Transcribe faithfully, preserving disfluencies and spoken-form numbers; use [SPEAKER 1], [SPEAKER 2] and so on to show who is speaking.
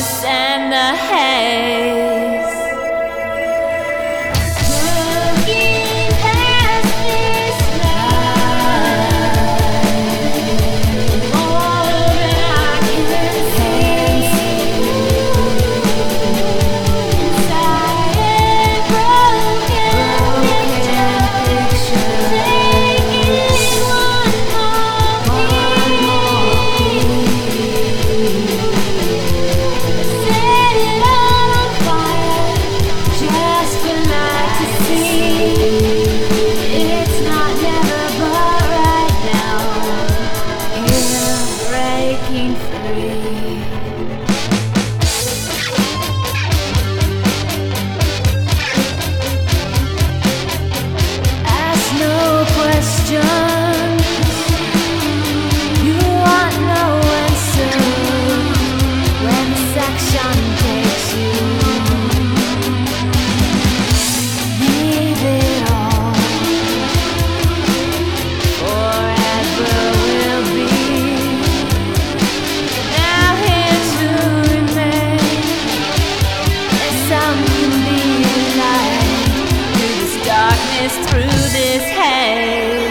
[SPEAKER 1] darkness and the haze. Looking past this light, more than I can see. Inside a broken picture, taking one more piece. Set it all on fire, just for night to see. It's not never, but right now, here breaking free. Ask no questions, you want no answer. When section takes you, leave it all. Forever will be now here to remain. There's some can be a light through this darkness, through this haze.